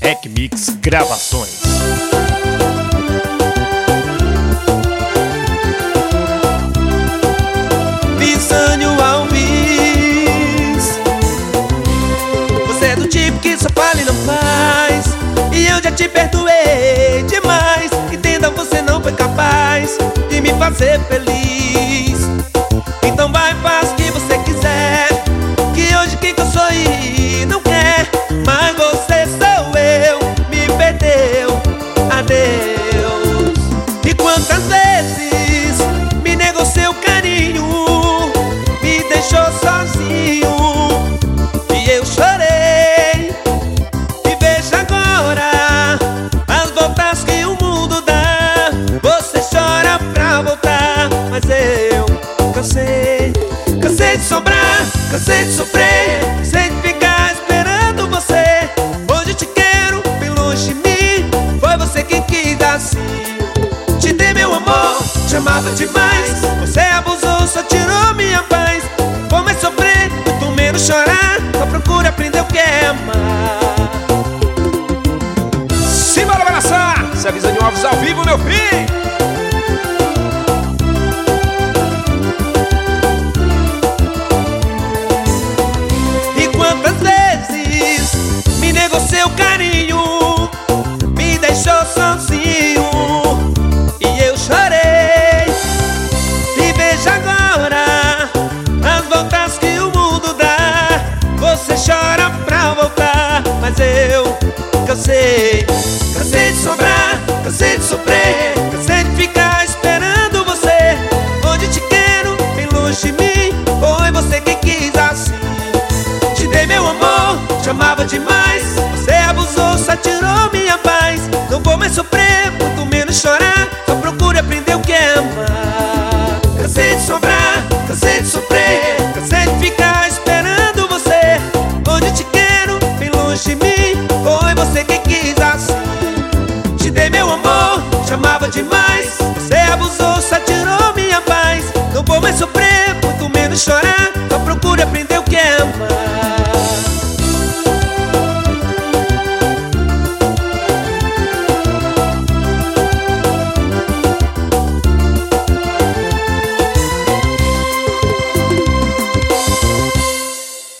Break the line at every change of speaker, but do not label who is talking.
Tecmix Gravações.
Pisânio Alves, você é do tipo que só fala e não faz, e eu já te perdoei demais. Entenda, você não foi capaz de me fazer feliz. Então vai, faz o que você quiser, que hoje quem que eu sou e não quer. Mas você sou eu, me perdeu, adeus. E quantas vezes me negou seu carinho, me deixou sozinho, e eu chorei. E veja agora as voltas que o mundo dá. Você chora pra voltar, mas eu cansei, cansei de sobrar, cansei de sofrer, cansei de ficar esperando você. Hoje eu te quero bem longe de mim, foi você quem quis assim. Te dei meu amor, te amava demais, você abusou, só tirou minha paz. Vou mais sofrer, muito menos chorar, só procura aprender o que é amar.
Simbora, abraçar! Se avisa de um Alves ao vivo, meu filho!
E quantas vezes me negou seu carinho, me deixou sozinho, e eu chorei. E veja agora as voltas que o mundo dá. Você chora pra voltar, mas eu cansei, cansei de sobrar, cansei de sofrer, cansei de ficar esperando você. Onde te quero, bem longe de mim, foi você quem quis assim. Te dei meu amor, te amava demais, você abusou, só tirou minha paz. Não vou mais sofrer, muito menos chorar, só procure aprender o que é amar. Cansei de sobrar, cansei de sofrer, cansei de ficar esperando você. Onde te quero, bem longe de mim, foi você quem quis assim. Te dei meu amor, te amava demais, você abusou, só tirou minha paz. Não vou mais sofrer, muito menos chorar, só procure aprender o que é amar.